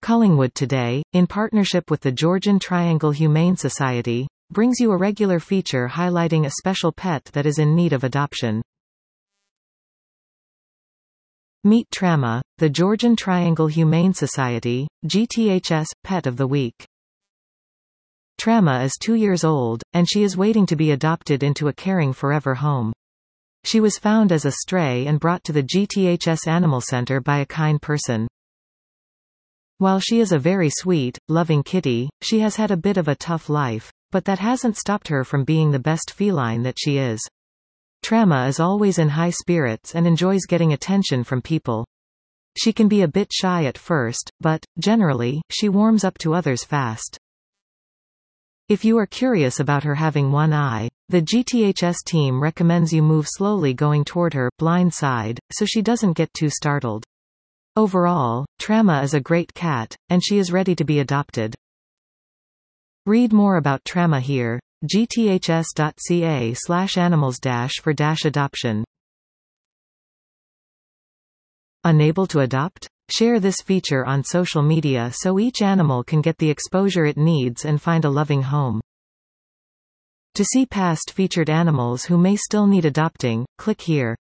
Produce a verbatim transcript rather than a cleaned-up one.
Collingwood Today, in partnership with the Georgian Triangle Humane Society, brings you a regular feature highlighting a special pet that is in need of adoption. Meet Trama, the Georgian Triangle Humane Society, G T H S, Pet of the Week. Trama is two years old, and she is waiting to be adopted into a caring forever home. She was found as a stray and brought to the G T H S Animal Center by a kind person. While she is a very sweet, loving kitty, she has had a bit of a tough life, but that hasn't stopped her from being the best feline that she is. Trama is always in high spirits and enjoys getting attention from people. She can be a bit shy at first, but, generally, she warms up to others fast. If you are curious about her having one eye, the G T H S team recommends you move slowly going toward her blind side, so she doesn't get too startled. Overall, Trama is a great cat, and she is ready to be adopted. Read more about Trama here, g t h s dot c a slash animals dash for dash adoption. Unable to adopt? Share this feature on social media so each animal can get the exposure it needs and find a loving home. To see past featured animals who may still need adopting, click here.